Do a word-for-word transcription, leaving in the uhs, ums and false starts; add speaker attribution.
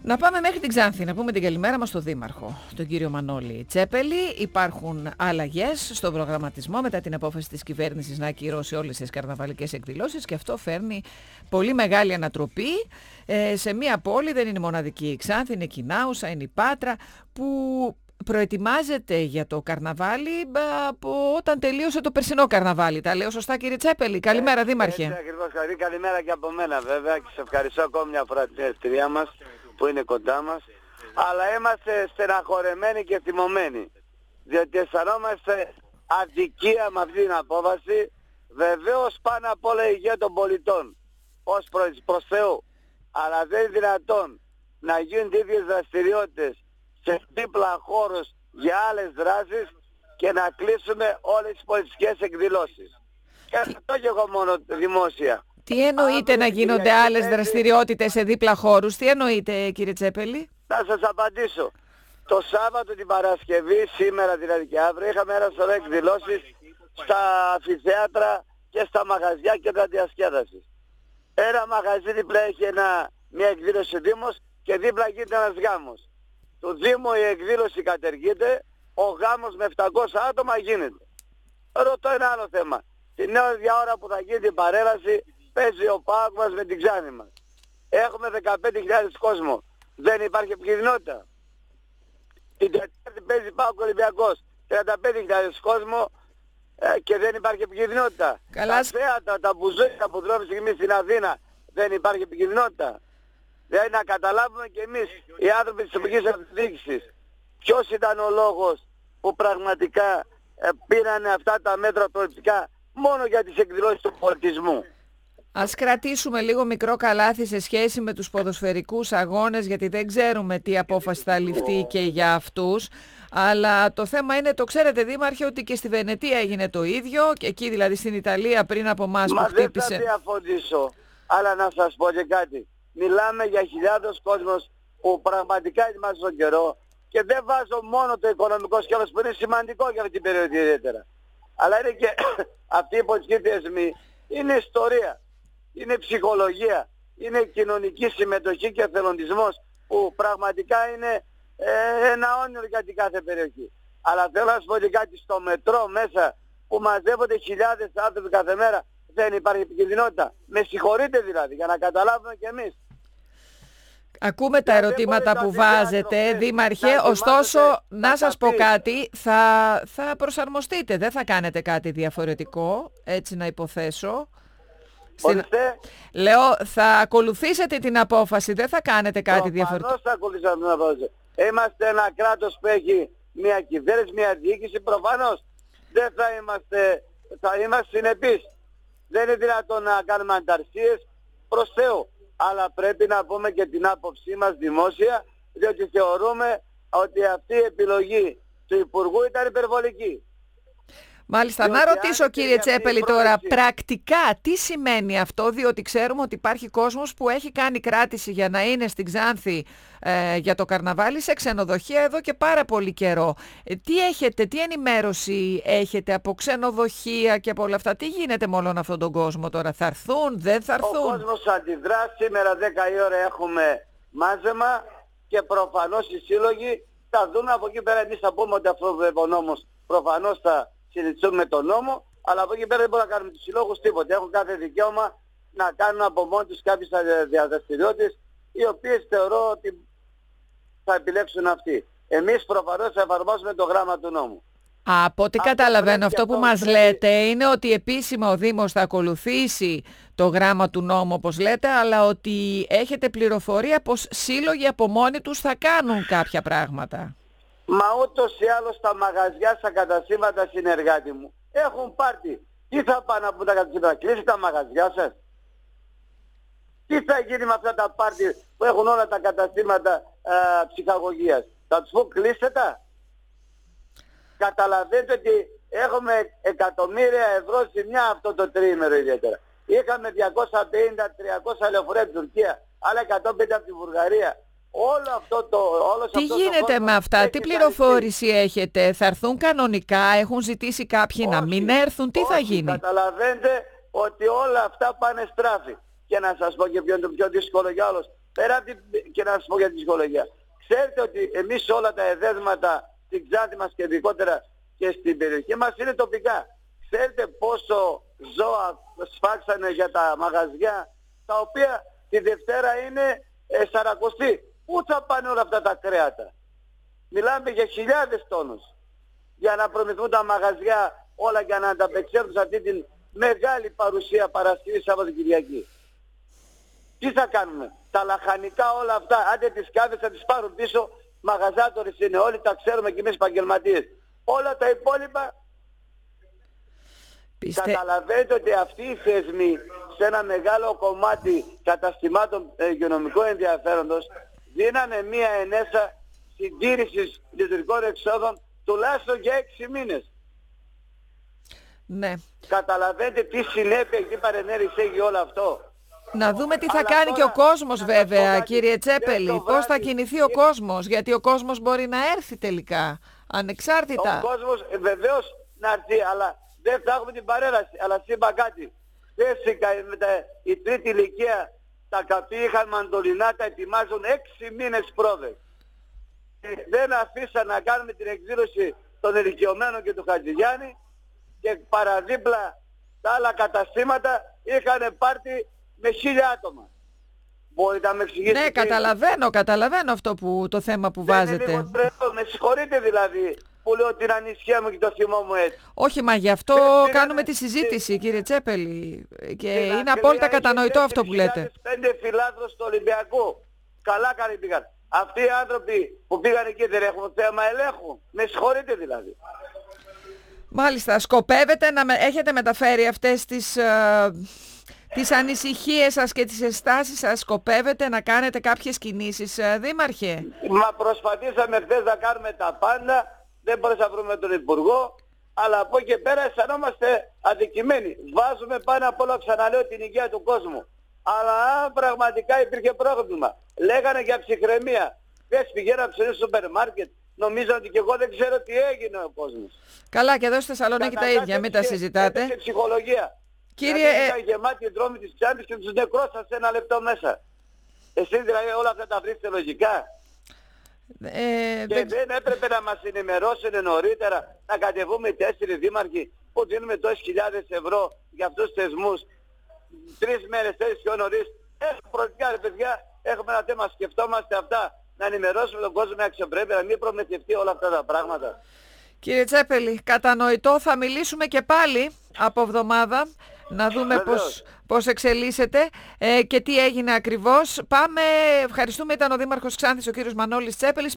Speaker 1: Να πάμε μέχρι την Ξάνθη, να πούμε την καλημέρα μας στον Δήμαρχο, τον κύριο Μανώλη Τσέπελη. Υπάρχουν αλλαγές στον προγραμματισμό μετά την απόφαση της κυβέρνησης να ακυρώσει όλες τις καρναβαλικές εκδηλώσεις και αυτό φέρνει πολύ μεγάλη ανατροπή ε, σε μια πόλη, δεν είναι μοναδική η Ξάνθη, είναι η Κινάουσα, είναι η Πάτρα, που προετοιμάζεται για το καρναβάλι από όταν τελείωσε το περσινό καρναβάλι. Τα λέω σωστά, κύριε Τσέπελη? Καλημέρα, Δήμαρχε.
Speaker 2: Έτσι ακριβώς, καλημέρα και από μένα βέβαια και σε ευχαριστώ ακόμη μια φορά την ευκαιρία μας που είναι κοντά μας, αλλά είμαστε στεναχωρεμένοι και θυμωμένοι, διότι αισθανόμαστε αδικία με αυτή την απόφαση, βεβαίως πάνω απ' όλα η υγεία των πολιτών, ως προς, προς Θεού, αλλά δεν είναι δυνατόν να γίνονται ίδιες δραστηριότητες σε δίπλα χώρους για άλλες δράσεις και να κλείσουμε όλες τις πολιτικές εκδηλώσεις. Και αυτό και εγώ μόνο δημόσια.
Speaker 1: Τι εννοείται Α, να γίνονται άλλες έτσι... δραστηριότητες σε δίπλα χώρους? Τι εννοείται, κύριε Τσέπελη?
Speaker 2: Θα σας απαντήσω. Το Σάββατο, την Παρασκευή, σήμερα δηλαδή και αύριο, είχαμε ένα σωρό εκδηλώσεις στα αμφιθέατρα και στα μαγαζιά και τα διασκέδασης. Ένα μαγαζί δίπλα έχει ένα, μια εκδήλωση Δήμος και δίπλα γίνεται ένας γάμος. Του Δήμου η εκδήλωση κατεργείται, ο γάμος με επτακόσια άτομα γίνεται. Ρωτώ ένα άλλο θέμα. Την ίδια ώρα που θα γίνει την παρέλαση, παίζει ο ΠΑΟΚ μας με την Ξάνθη μας. Έχουμε δεκαπέντε χιλιάδες κόσμο. Δεν υπάρχει επικινδυνότητα. Την Τετάρτη παίζει ΠΑΟΚ Ολυμπιακός. τριάντα πέντε χιλιάδες κόσμο ε, και δεν υπάρχει επικινδυνότητα.
Speaker 1: Καλά.
Speaker 2: Τα θέατα, τα μπουζούκια που δρόμουν στιγμή στην Αθήνα, δεν υπάρχει επικινδυνότητα. Δηλαδή να καταλάβουμε και εμείς οι άνθρωποι της τοπικής αυτοδιοίκησης ποιος ήταν ο λόγος που πραγματικά ε, πήρανε αυτά τα μέτρα προληπτικά μόνο για τις εκδηλώσεις του πολιτισμού.
Speaker 1: Ας κρατήσουμε λίγο μικρό καλάθι σε σχέση με τους ποδοσφαιρικούς αγώνες, γιατί δεν ξέρουμε τι απόφαση θα ληφθεί και για αυτούς. Αλλά το θέμα είναι, το ξέρετε Δήμαρχε, ότι και στη Βενετία έγινε το ίδιο, και εκεί δηλαδή στην Ιταλία πριν από εμάς που χτύπησε.
Speaker 2: Μα δεν θα διαφωνήσω, αλλά να σας πω και κάτι. Μιλάμε για χιλιάδες κόσμος που πραγματικά ετοιμάζει τον καιρό και δεν βάζω μόνο το οικονομικό σκέλος που είναι σημαντικό για αυτή την περίοδο ιδιαίτερα. Αλλά είναι και αυτοί οι πολιτικοί θεσμοί, είναι ιστορία, είναι ψυχολογία, είναι κοινωνική συμμετοχή και εθελοντισμός που πραγματικά είναι ε, ένα όνειρο για την κάθε περιοχή. Αλλά θέλω να σας πω και κάτι, στο μετρό μέσα που μαζεύονται χιλιάδες άνθρωποι κάθε μέρα δεν υπάρχει επικινδυνότητα. Με συγχωρείτε δηλαδή, για να καταλάβουμε κι εμείς.
Speaker 1: Ακούμε τα ερωτήματα που βάζετε, Δήμαρχε, ωστόσο να σας πω κάτι, θα, θα προσαρμοστείτε, δεν θα κάνετε κάτι διαφορετικό, έτσι να υποθέσω. Στην... Λέω, θα ακολουθήσετε την απόφαση, δεν θα κάνετε κάτι
Speaker 2: Προφανώς
Speaker 1: διαφορετικό.
Speaker 2: Προφανώς θα ακολουθήσουμε την απόφαση. Είμαστε ένα κράτος που έχει μια κυβέρνηση, μια διοίκηση, προφανώς δεν θα είμαστε, θα είμαστε συνεπείς. Δεν είναι δυνατόν να κάνουμε ανταρσίες προς Θεού. Αλλά πρέπει να πούμε και την άποψή μας δημόσια, διότι θεωρούμε ότι αυτή η επιλογή του Υπουργού ήταν υπερβολική.
Speaker 1: Μάλιστα, διότι να ρωτήσω κύριε Τσέπελη τώρα, πρακτικά τι σημαίνει αυτό, διότι ξέρουμε ότι υπάρχει κόσμος που έχει κάνει κράτηση για να είναι στην Ξάνθη ε, για το καρναβάλι σε ξενοδοχεία εδώ και πάρα πολύ καιρό. Ε, τι έχετε, τι ενημέρωση έχετε από ξενοδοχεία και από όλα αυτά? Τι γίνεται με όλον αυτόν τον κόσμο τώρα? Θα έρθουν, δεν θα έρθουν?
Speaker 2: Ο κόσμος αντιδρά. Σήμερα δέκα η ώρα έχουμε μάζεμα και προφανώς οι σύλλογοι θα δουν από εκεί πέρα. Εμείς θα πούμε ότι αυτό ο νόμος προφανώς θα συζητήσουμε με τον νόμο, αλλά από εκεί πέρα δεν μπορούμε να κάνουμε τους συλλόγους τίποτα. Έχουν κάθε δικαίωμα να κάνουν από μόνοι τους κάποιες διαδραστηριότητες, οι οποίες θεωρώ ότι θα επιλέξουν αυτοί. Εμείς προφανώς θα εφαρμόσουμε το γράμμα του νόμου.
Speaker 1: Από ό,τι καταλαβαίνω, αυτό που μας λέτε είναι ότι επίσημα ο Δήμος θα ακολουθήσει το γράμμα του νόμου, όπως λέτε, αλλά ότι έχετε πληροφορία πως σύλλογοι από μόνοι τους θα κάνουν κάποια πράγματα.
Speaker 2: Μα ούτως ή άλλως τα μαγαζιά, στα καταστήματα, συνεργάτη μου, έχουν πάρτι. Τι θα πάνε από τα καταστήματα? Κλείσει τα μαγαζιά σας? Τι θα γίνει με αυτά τα πάρτι που έχουν όλα τα καταστήματα α, ψυχαγωγίας? Θα τους πω κλείστε τα? Καταλαβαίνετε ότι έχουμε εκατομμύρια ευρώ ζημιά αυτό το τριήμερο ιδιαίτερα. Είχαμε διακόσια πενήντα με τριακόσια λεωφορεία από την Τουρκία, άλλα εκατόν πενήντα από τη Βουλγαρία. Όλο αυτό το, όλος
Speaker 1: τι
Speaker 2: αυτό
Speaker 1: γίνεται
Speaker 2: το
Speaker 1: με αυτά, τι πληροφόρηση έχετε? Θα έρθουν κανονικά, έχουν ζητήσει κάποιοι όχι, να μην έρθουν, τι
Speaker 2: όχι,
Speaker 1: θα γίνει?
Speaker 2: Καταλαβαίνετε ότι όλα αυτά πάνε στράφη. Και να σας πω και ποιο είναι το πιο δύσκολο για όλους. πέρα από την, και να σας πω για την ψυχολογία. Ξέρετε ότι εμείς όλα τα εδέσματα στην Ξάνθη μας και ειδικότερα και στην περιοχή μας είναι τοπικά. Ξέρετε πόσο ζώα σφάξανε για τα μαγαζιά, τα οποία τη Δευτέρα είναι ε, σαρακοστή. Πού θα πάνε όλα αυτά τα κρέατα? Μιλάμε για χιλιάδες τόνους για να προμηθούν τα μαγαζιά όλα για να ανταπεξέλθουν σε αυτή την μεγάλη παρουσία Παρασκευή Σαββατοκυριακή. Τι θα κάνουμε? Τα λαχανικά όλα αυτά, άντε τις κάβες θα τις πάρουν πίσω, μαγαζάτορες είναι όλοι, τα ξέρουμε και εμείς επαγγελματίες. Όλα τα υπόλοιπα. Πιστε... Καταλαβαίνετε ότι αυτοί οι θεσμοί σε ένα μεγάλο κομμάτι καταστημάτων ε, υγειονομικού ενδιαφέροντος δίνανε μία ενέσα συντήρησης λειτουργικών εξόδων τουλάχιστον για έξι μήνες.
Speaker 1: Ναι.
Speaker 2: Καταλαβαίνετε τι συνέπεια και τι παρενέργειες έχει όλο αυτό.
Speaker 1: Να δούμε τι θα
Speaker 2: Αλλά
Speaker 1: κάνει
Speaker 2: τώρα,
Speaker 1: και ο κόσμος βέβαια,
Speaker 2: κάτι,
Speaker 1: κύριε Τσέπελη. Πώς
Speaker 2: βράδυ,
Speaker 1: θα κινηθεί ο κόσμος, γιατί ο κόσμος μπορεί να έρθει τελικά, ανεξάρτητα.
Speaker 2: Ο κόσμος ε, βεβαίως να έρθει, αλλά δεν θα έχουμε την παρέλαση. Αλλά σύμπα κάτι. Φέσικα με τα, η τρίτη ηλικία, τα καπί είχαν μαντολινά, τα ετοιμάζουν έξι μήνες πρόβες. Δεν αφήσαν να κάνουμε την εκδήλωση των ηλικιωμένων και του Χατζηγιάννη και παραδίπλα τα άλλα καταστήματα είχαν πάρτι με χίλια άτομα. Μπορείτε να με εξηγήσετε?
Speaker 1: Ναι, καταλαβαίνω, καταλαβαίνω αυτό που, το θέμα που
Speaker 2: δεν
Speaker 1: βάζετε.
Speaker 2: Είναι λίγο τρελό, με συγχωρείτε δηλαδή που λέω την ανησυχία μου και το θυμό μου έτσι.
Speaker 1: Όχι, μα γι' αυτό
Speaker 2: δεν
Speaker 1: κάνουμε
Speaker 2: πήρανε,
Speaker 1: τη συζήτηση,
Speaker 2: δεν...
Speaker 1: κύριε Τσέπελη. Και
Speaker 2: στην
Speaker 1: είναι
Speaker 2: Αγγλία
Speaker 1: απόλυτα κατανοητό αυτό που λέτε.
Speaker 2: Πέντε φιλάθρους του Ολυμπιακού. Καλά κάνει πήγαν. Αυτοί οι άνθρωποι που πήγαν εκεί δεν έχουν θέμα ελέγχου? Με συγχωρείτε δηλαδή.
Speaker 1: Μάλιστα, σκοπεύετε να με, έχετε μεταφέρει αυτές τις, ε, τις ανησυχίες σας και τις αισθάσεις σας, σκοπεύετε να κάνετε κάποιες κινήσεις, ε, δήμαρχε?
Speaker 2: Μα προσπαθήσαμε χθες να κάνουμε τα πάντα, δεν μπορέσαμε να βρούμε τον Υπουργό, αλλά από εκεί και πέρα αισθανόμαστε αδικημένοι. Βάζουμε πάνω απ' όλα, ξαναλέω, την υγεία του κόσμου. Αλλά πραγματικά υπήρχε πρόβλημα. Λέγανε για ψυχραιμία. Χθες πηγαίναμε στο σούπερ μάρκετ. Νομίζω ότι και εγώ δεν ξέρω τι έγινε ο κόσμος.
Speaker 1: Καλά, και εδώ στη Θεσσαλονίκη τα ίδια, μην τα συζητάτε.
Speaker 2: Και ψυχολογία.
Speaker 1: Κύριε...
Speaker 2: Δηλαδή ήταν γεμάτοι οι δρόμοι της Ξάνθης και τους νεκρώσαν σε ένα λεπτό μέσα. Εσείς δηλαδή όλα αυτά τα βρίσκετε λογικά?
Speaker 1: Ε,
Speaker 2: και
Speaker 1: δεν...
Speaker 2: δεν έπρεπε να μας ενημερώσουν νωρίτερα, να κατεβούμε οι τέσσερις δήμαρχοι που δίνουμε τόσες χιλιάδες ευρώ για αυτούς τους θεσμούς. Τρεις μέρες, τέσσερις πιο νωρίς. Έχουμε προηγικά ρε παιδιά, έχουμε ένα θέμα, σκεφτόμαστε αυτά. Να ενημερώσουμε τον κόσμο με αξιοπρέπεια, να μην προμηθευτεί όλα αυτά τα πράγματα.
Speaker 1: Κύριε Τσέπελη, κατανοητό, θα μιλήσουμε και πάλι από εβδομάδα, να δούμε πώς, πώς εξελίσσεται ε, και τι έγινε ακριβώς. Πάμε, ευχαριστούμε, ήταν ο Δήμαρχος Ξάνθης, ο κύριος Μανώλης Τσέπελης.